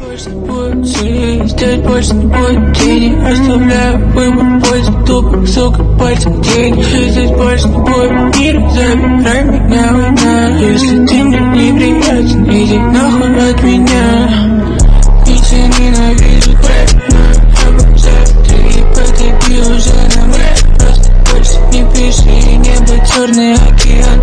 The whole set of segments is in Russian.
Больше не будет силы, сделать больше не будет денег. Оставляю выбор, поиск тупо, сука, пальцем денег. Здесь больше не будет мира, забирай меня, война. Если ты мне неприятен, иди нахуй от меня. Ведь я ненавижу рэп, но обожаю клипы, ты пью уже на рэп. Просто больше не пиши, небо черный океан.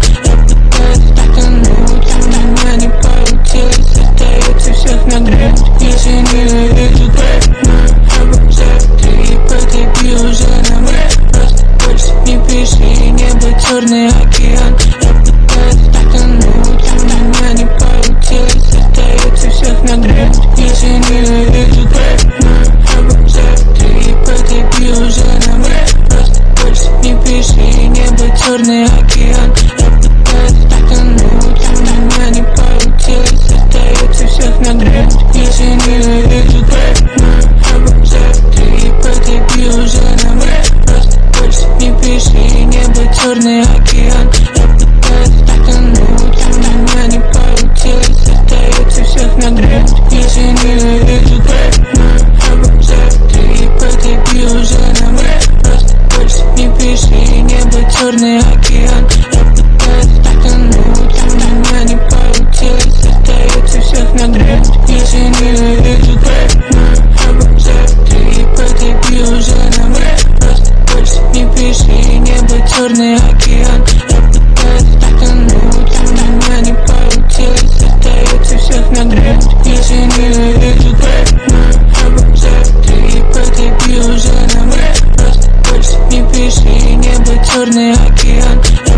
Я пытаюсь тонуть, у меня не получилось, остается всех наград. Ведь я ненавижу рэп, но обожаю клипы, ты пью уже на рэп. Просто больше не пиши, небо черный океан. Я пытаюсь тонуть, у меня не получилось, остается всех наград. Ведь я ненавижу рэп, но обожаю клипы, ты пью уже на рэп. Просто больше не пиши, небо черный океан. Я пытаюсь тонуть, у меня не получилось, остается всех наград. Ведь я ненавижу рэп, но обожаю клипы, ты пью уже на рэп. Просто больше не пиши, небо черный океан. Я пытаюсь тонуть, у меня не получилось, остается всех наград. Ведь я ненавижу рэп, но обожаю клипы, ты пью уже на рэп. Просто больше не пиши, небо черный океан. Я пытаюсь тонуть, у меня не получилось, остается всех наград. Ведь я ненавижу рэп, но обожаю клипы, ты пью уже на рэп. Просто больше не пиши, небо черный океан. Я пытаюсь тонуть, у меня не получилось, остается всех наград. Ведь я ненавижу рэп, но обожаю клипы, ты пью уже на рэп. Просто больше не пиши, небо черный океан.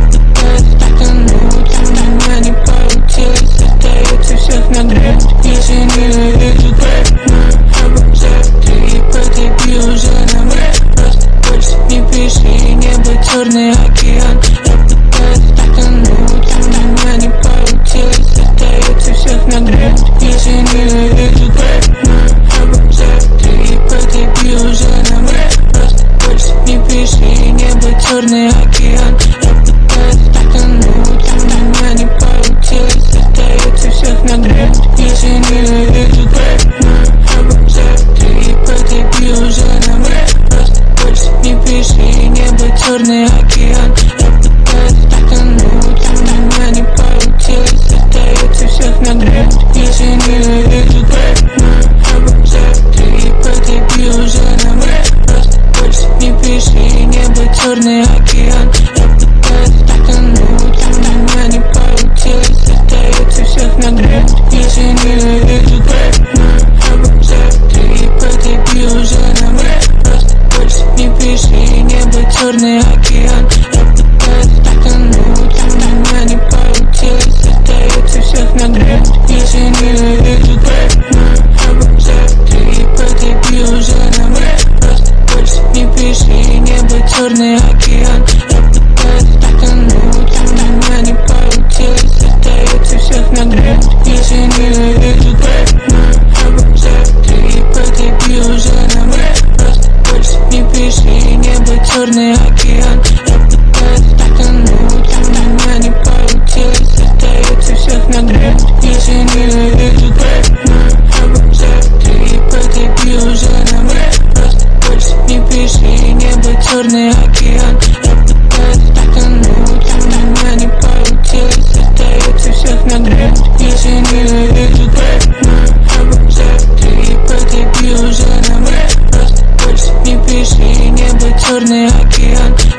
Я пытаюсь тонуть, у меня не получилось, остается всех наград. Ведь я ненавижу рэп, но обожаю клипы, ты пью уже на рэп. Просто больше не пиши, небо черный океан. Я пытаюсь тонуть, у меня не получилось, остается всех наград. Ведь я ненавижу рэп, но обожаю клипы, ты пью уже на рэп. Просто больше не пиши, небо черный океан. Я пытаюсь тонуть, у меня не получилось, остается всех наград. Ведь я ненавижу рэп, но обожаю клипы, ты пью уже на рэп. Просто больше не пиши, небо черный океан. Я пытаюсь тонуть, у меня не получилось, остается всех наград. Ведь я ненавижу рэп, но обожаю клипы, ты пью уже на рэп. Просто больше не пиши, небо черный океан. Я пытаюсь тонуть, у меня не получилось, остается всех наград. Ведь я ненавижу рэп, но обожаю клипы, ты пью уже на рэп. Просто больше не пиши, небо черный океан. Я пытаюсь тонуть, у меня не получилось, остается всех наград. Ведь я ненавижу рэп, но обожаю клипы, ты пью уже на рэп. Просто больше не пиши, небо черный океан. Я пытаюсь тонуть, у меня не получилось, остается всех наград. Ведь я ненавижу рэп, но обожаю клипы, ты пью уже на рэп. Просто больше не пиши, небо черный океан. Я пытаюсь тонуть, у меня не получилось, остается всех наград. Ведь я ненавижу рэп, но обожаю клипы, ты пью уже на рэп. Просто больше не пиши, небо черный океан. Я пытаюсь тонуть, у меня не получилось, остается всех наград. Ведь я ненавижу рэп, но обожаю клипы, ты пью уже на рэп. Просто больше не пиши, небо черный океан.